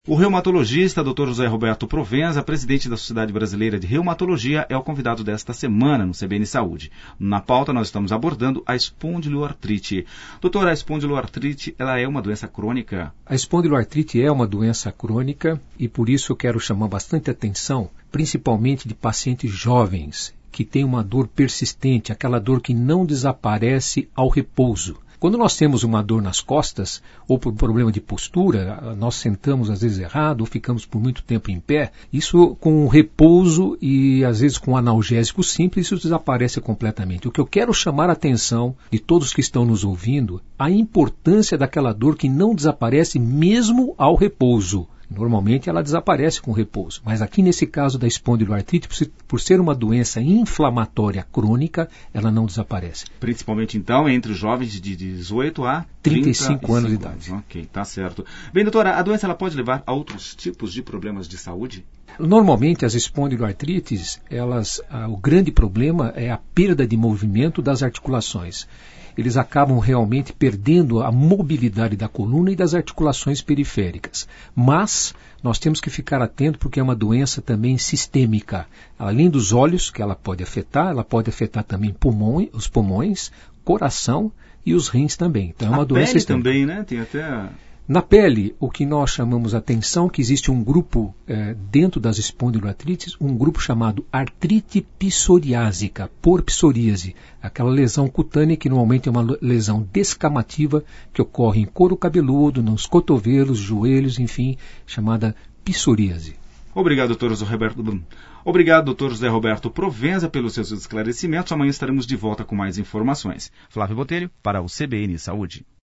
O reumatologista Dr. José Roberto Provenza, presidente da Sociedade Brasileira de Reumatologia, é o convidado desta semana no CBN Saúde. Na pauta nós estamos abordando a espondiloartrite. Doutora, a espondiloartrite, ela é uma doença crônica? A espondiloartrite é uma doença crônica e por isso eu quero chamar bastante atenção, principalmente de pacientes jovens, que têm uma dor persistente, aquela dor que não desaparece ao repouso. Quando nós temos uma dor nas costas, ou por problema de postura, nós sentamos às vezes errado, ou ficamos por muito tempo em pé, isso com repouso e às vezes com analgésico simples, isso desaparece completamente. O que eu quero chamar a atenção de todos que estão nos ouvindo, a importância daquela dor que não desaparece mesmo ao repouso. Normalmente ela desaparece com repouso, mas aqui nesse caso da espondiloartrite, por ser uma doença inflamatória crônica, ela não desaparece. Principalmente então entre os jovens de 18 a 35 anos de idade. Ok, tá certo. Bem, doutora, a doença ela pode levar a outros tipos de problemas de saúde? Normalmente as espondiloartrites, o grande problema é a perda de movimento das articulações. Eles acabam realmente perdendo a mobilidade da coluna e das articulações periféricas. Mas nós temos que ficar atento porque é uma doença também sistêmica. Além dos olhos, que ela pode afetar também os pulmões, coração e os rins também. Então é uma doença sistêmica. Também, né? Tem até... Na pele, o que nós chamamos a atenção que existe um grupo dentro das espondiloartrites, um grupo chamado artrite psoriásica, por psoríase, aquela lesão cutânea que normalmente é uma lesão descamativa que ocorre em couro cabeludo, nos cotovelos, joelhos, enfim, chamada psoríase. Obrigado, doutor José Roberto. Obrigado, doutor José Roberto Provenza, pelos seus esclarecimentos. Amanhã estaremos de volta com mais informações. Flávio Botelho, para o CBN Saúde.